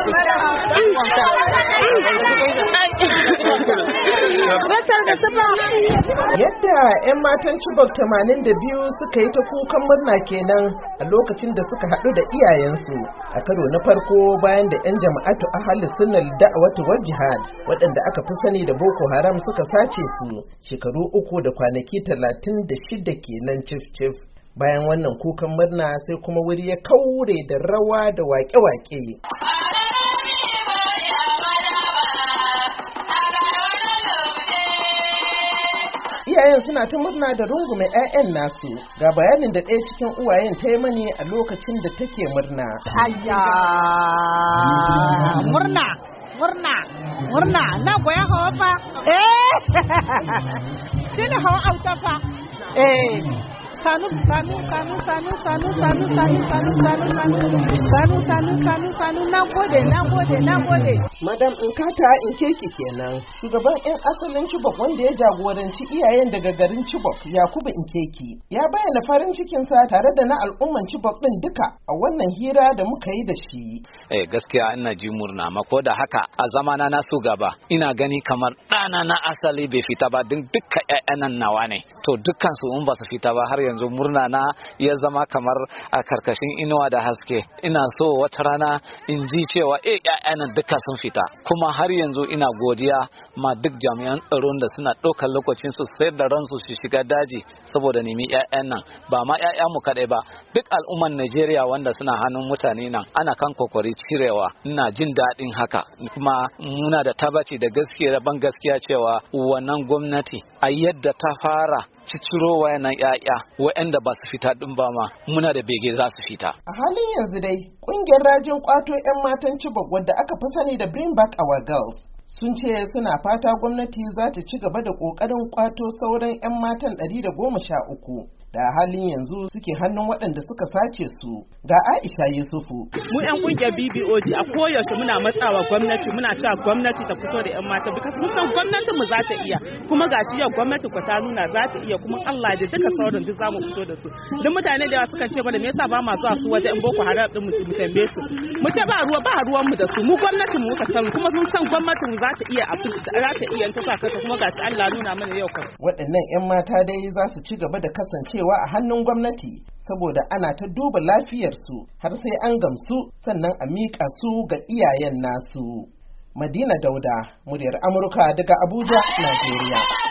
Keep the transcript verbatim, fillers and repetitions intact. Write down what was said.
Yadda 'yan matan Chibok tamanin da biyu suka yi ta kukan murna kenan a lokacin da suka haɗu da iyayensu a karo na farko bayan da 'yan jama'atu ahlus sunnah da'watu wal jihad waɗanda aka fi sani da Boko Haram suka sace su shekaru uku da kwanaki talatin da shida kenan cif cif. Bayan wannan kukan murna sai kuma wuri ya kaure da rawa da waƙe-waƙe. Iyayen suna ta murna da rungume 'ya'yan nasu, ga bayanin da ɗaya cikin uwayen ta yi mani a lokacin da take murna. Ayya murna murna murna na goya hawa fa eh shi ne hawa auta fa eh sanu sanu sanu sanu sanu sanu sanu sanu sanu sanu sanu sanu sanu na gode na gode na gode. Madam Nkata Nkeki kenan, shugaban 'yan asalin Chibok wanda ya jagoranci iyayen daga garin Chibok, Yakubu Nkeki, ya bayyana farin cikinsa tare da na al'umman Chibok din duka a wannan hira da muka yi da shi. Eh gaskiya ina ji murna, amma ko da haka a zamana na su gaba ina gani kamar ɗana na asali bai fita ba, din dukkan ƴaƴan nawa ne. To dukkan su in ba su fita ba har yanzu murna na ya zama kamar a karkashin inuwa da haske. Ina so wata rana in ji cewa eh ƴaƴan duka sun fita, kuma har yanzu ina godiya ma duk jami'an tsaron da suna ɗaukar lokacin su sayar da ransu su shiga daji saboda nemi ƴaƴan nan, ba ma ƴaƴan mu kadai ba, duk al'umman Najeriya wanda suna hannun mutane nan ana kan kokari cirewa. Ina jin daɗin haka, kuma muna da tabbaci da gaskiya da ban gaskiya cewa wannan gwamnati a yadda ta fara ciciro wayannan ƴaƴa waɗanda ba su fita din ba ma muna da bege za su fita. A halin yanzu dai ƙungiyar rajin kwato 'yan matan Chibok wadda aka fi sani da Bring Back Our Girls sun ce suna fata gwamnati za ta ci gaba da ƙoƙarin kwato sauran 'yan matan ɗari da goma sha uku da a halin yanzu suke hannun waɗanda suka sace su. Ga Aisha Yusufu. Mu 'yan kungiyar B B O G a koyaushe muna matsawa gwamnati, muna cewa gwamnati ta fito da 'yan mata, because mun san gwamnatin mu za ta iya, kuma gashi yau gwamnati ku ta nuna za ta iya, kuma Allah da duka sauran duk zamu fito da su. Duk mutane da yawa sukan ce mana me yasa ba ma zuwa su waje in Boko Haram din mu tambaye su. Mu ce ba ruwa ba ruwan mu da su, mu gwamnatin mu muka san, kuma mun san gwamnatin mu za ta iya za ta iya ta sa kanta, kuma gashi Allah nuna mana yau kan. Waɗannan 'yan mata dai za su ci gaba da kasancewa a hannun gwamnati saboda ana ta duba lafiyarsu har sai an gamsu sannan a miƙa su ga iyayen nasu. Madina Dauda, muryar Amurka daga Abuja, Najeriya.